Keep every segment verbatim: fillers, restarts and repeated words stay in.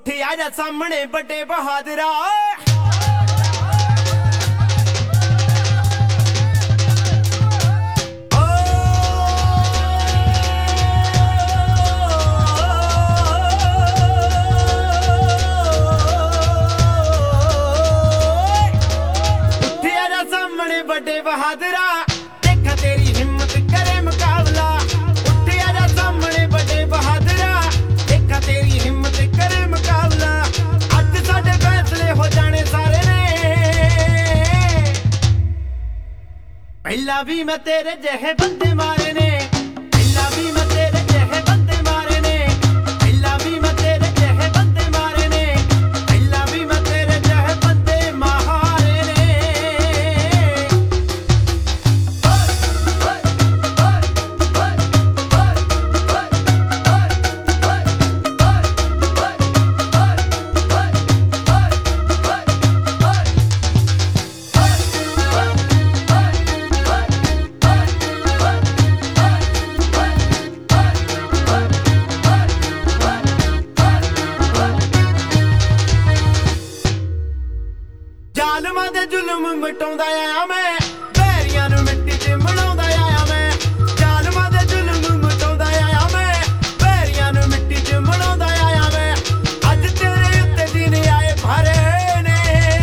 ਉੱਠ ਆ ਜਾ ਸਾਹਮਣੇ ਵੱਡੇ ਬਹਾਦਰਾ ਵੱਡੇ ਬਹਾਦਰਾ ਦੇਖਾ ਤੇਰੀ ਹਿੰਮਤ ਕਰੇ ਮੁਕਾਬਲਾ ਉੱਠ ਆ ਜਾ ਸਾਹਮਣੇ ਵੱਡੇ ਬਹਾਦਰਾ ਦੇਖਾ ਤੇਰੀ ਹਿੰਮਤ ਕਰੇ ਮੁਕਾਬਲਾ ਅੱਜ ਸਾਡੇ ਫੈਸਲੇ ਹੋ ਜਾਣੇ ਸਾਰੇ ਨੇ ਪਹਿਲਾਂ ਵੀ ਮੈਂ ਤੇਰੇ ਜਿਹੇ ਬੰਦੇ ਮਾਰੇ ਨੇ ਪਹਿਲਾਂ ਵੀ ਮੈਂ ਤੇਰੇ ਜਿਹੇ ਬੰਦੇ ਮਾਰੇ ਨੇ ਪਹਿਲਾਂ ਵੀ ਮੈਂ ਤੇਰੇ ਜਿਹੇ ਬੰਦੇ ਮਾਰੇ ਨੇ ਪਹਿਲਾਂ ਵੀ ਮੈਂ ਤੇਰੇ ਜਿਹੇ ਬੰਦੇ ਮਾਰੇ ਨੇ ਜ਼ਾਲਮਾਂ ਦੇ ਜ਼ੁਲਮ ਮਿਟਾਉਂਦਾ ਆਇਆ ਮੈਂ ਬੈਰੀਆਂ ਨੂੰ ਮਿੱਟੀ 'ਚ ਮਿਲਾਉਂਦਾ ਆਇਆ ਮੈਂ ਜ਼ਾਲਮਾਂ ਦੇ ਜ਼ੁਲਮ ਮਿਟਾਉਂਦਾ ਆਇਆ ਮੈਂ ਬੈਰੀਆਂ ਨੂੰ ਮਿੱਟੀ 'ਚ ਮਿਲਾਉਂਦਾ ਆਇਆ ਮੈਂ ਅੱਜ ਤੇਰੇ ਉੱਤੇ ਦਿਨ ਆਏ ਭਰੇ ਨੇ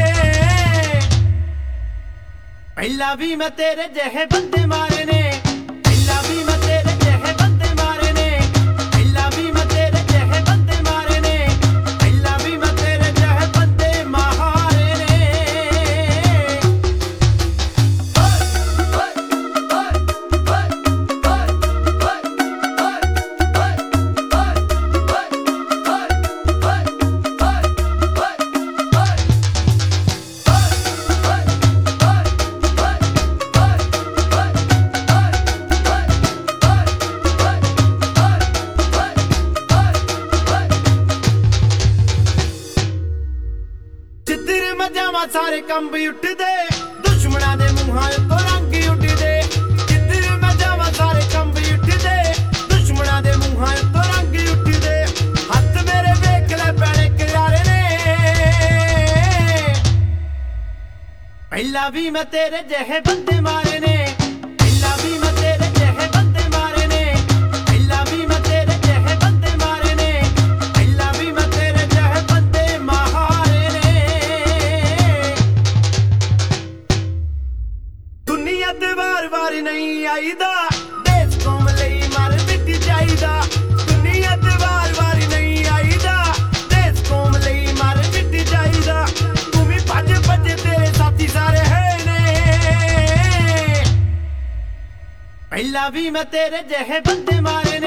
ਪਹਿਲਾਂ ਵੀ ਮੈਂ ਤੇਰੇ ਜਿਹੇ ਬੰਦੇ ਮਾਰੇ ਨੇ ਪਹਿਲਾਂ ਵੀ ਮੈਂ ਤੇਰੇ ਜਿਹੇ ਬੰਦੇ ਮਾਰੇ ਨੇ ਪਹਿਲਾਂ ਵੀ ਮੈਂ ਤੇਰੇ ਜਿਹੇ ਬੰਦੇ ਮਾਰੇ ਨੇ ਪਹਿਲਾਂ ਵੀ ਮੈਂ ਤੇਰੇ ਜਿਹੇ ਬੰਦੇ ਮਾਰੇ ਨੇ ਜਾਵਾਂ ਸਾਰੇ ਕੰਬ ਉੱਠਦੇ ਦੁਸ਼ਮਣਾਂ ਦੇ ਮੂੰਹਾਂ ਉੱਤੋਂ ਰੰਗ ਉੱਡਦੇ ਜਿੱਧਰ ਮੈਂ ਜਾਵਾਂ ਸਾਰੇ ਕੰਬ ਉੱਠਦੇ ਦੁਸ਼ਮਣਾਂ ਦੇ ਮੂੰਹਾਂ ਉੱਤੋਂ ਰੰਗ ਉੱਡਦੇ ਹੱਥ ਮੇਰੇ ਵੇਖ ਲੈ ਪੈਣੇ ਕਿਨਾਰੇ ਨੇ ਪਹਿਲਾਂ ਵੀ ਮੈਂ ਤੇਰੇ ਜਿਹੇ ਬੰਦੇ ਮਾਰੇ ਨੇ ਪਹਿਲਾਂ ਵੀ ਮੈਂ ਤੇਰੇ ਜਿਹੇ ਬੰਦੇ ਮਾਰੇ ਨੇ ਪਹਿਲਾਂ ਵੀ ਮੈਂ ਤੇਰੇ ਜਿਹੇ ਬੰਦੇ ਮਾਰੇ ਨੇ ਪਹਿਲਾਂ ਵੀ ਮੈਂ ਤੇਰੇ ਜਿਹੇ ਬੰਦੇ ਮਾਰੇ ਨੇ ਦੁਨੀਆ ਤੇ ਵਾਰ ਵਾਰ ਨਹੀਂ ਆਈਦਾ ਦੇਸ਼ ਕੌਮ ਲਈ ਮਰ ਮਿਟ ਜਾਈਦਾ ਦੁਨੀਆ ਤੇ ਵਾਰ ਵਾਰ ਨਹੀਂ ਆਈਦਾ ਦੇਸ਼ ਕੌਮ ਲਈ ਮਰ ਮਿਟ ਜਾਈਦਾ ਤੂੰ ਵੀ ਭੱਜ ਭੱਜ ਤੇਰੇ ਸਾਥੀ ਸਾਰੇ ਹੈ ਨੇ ਪਹਿਲਾਂ ਵੀ ਮੈਂ ਤੇਰੇ ਜਿਹੇ ਬੰਦੇ ਮਾਰੇ ਨੇ